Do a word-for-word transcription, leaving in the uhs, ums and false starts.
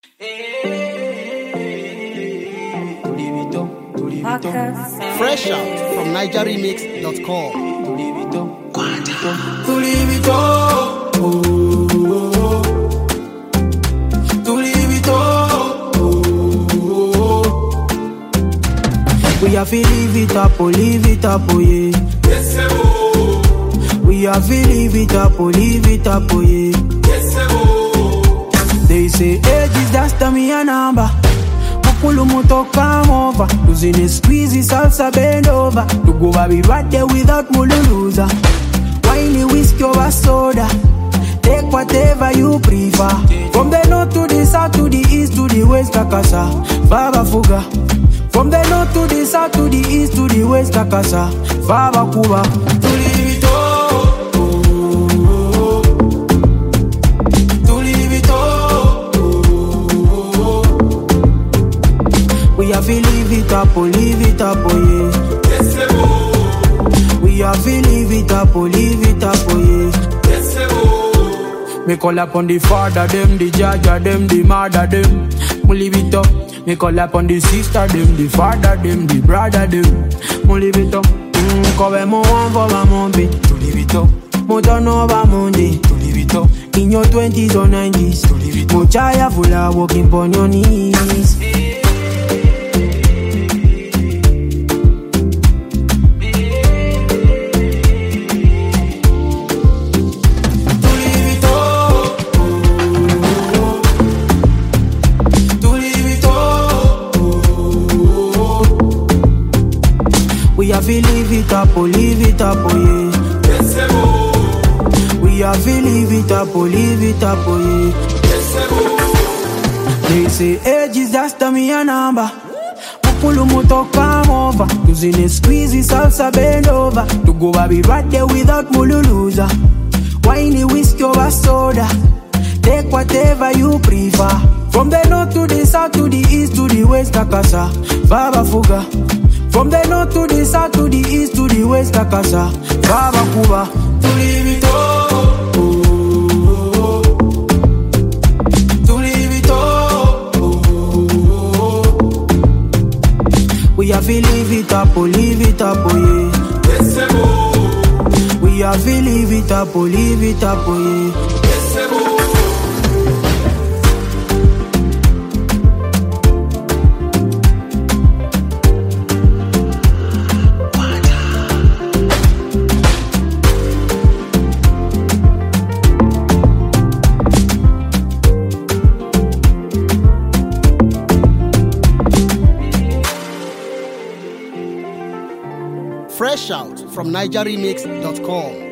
Fresh out from niger remix dot com. We have to live it up, oh, live it up, oh yeah. Yes, sir. We have to live it up, oh, live it up, oh yeah. Yes, sir. They say age is just a me a number. Mukulu muto come over. Losing a squeeze is salsa bend over. To go baby right there without mululuza. Whiny whiskey over soda. Take whatever you prefer. From the north to the south to the east to the west, Kakasa, Baba Fuga. From the north to the south to the east to the west, Kakasa, Baba Kuba. To live it all, to live it all. We have to live it up, oh, live it up, oh yeah. Yes, sir. We have to live it up, oh, live it up, oh yeah. Yes, sir. Me call up on the father them, the judge them, the mother them. Me leave it up. Me call up on the sister them, the father them, the brother them. Me leave it up. Mm, Come mo one for my mommy. To leave it up. Mo turn over Monday. To leave it up. In your twenties or nineties. To leave it up. Mo chaya fula walking on your knees. We have to live it up, oh, live it up, oh yeah. Yes, sir. We have to live it up, oh, live it up, oh yeah. Yes, sir. They say age is just a me a number. Mukulu muto come over. Losing a squeeze is salsa bend over. To go baby right there without mululuza. Whiny whiskey over soda. Take whatever you prefer. From the north to the south to the east to the west, Kakasa, Baba Fuga. From the north to the south to the east to the west, Kakasa, Baba Kuba. To live it all, to live it all. We have to live it up, oh, live it up, oh yeah. Yes, sir. We have to live it up, oh, live it up, oh yeah. Yes, sir. Fresh out from niger remix dot com.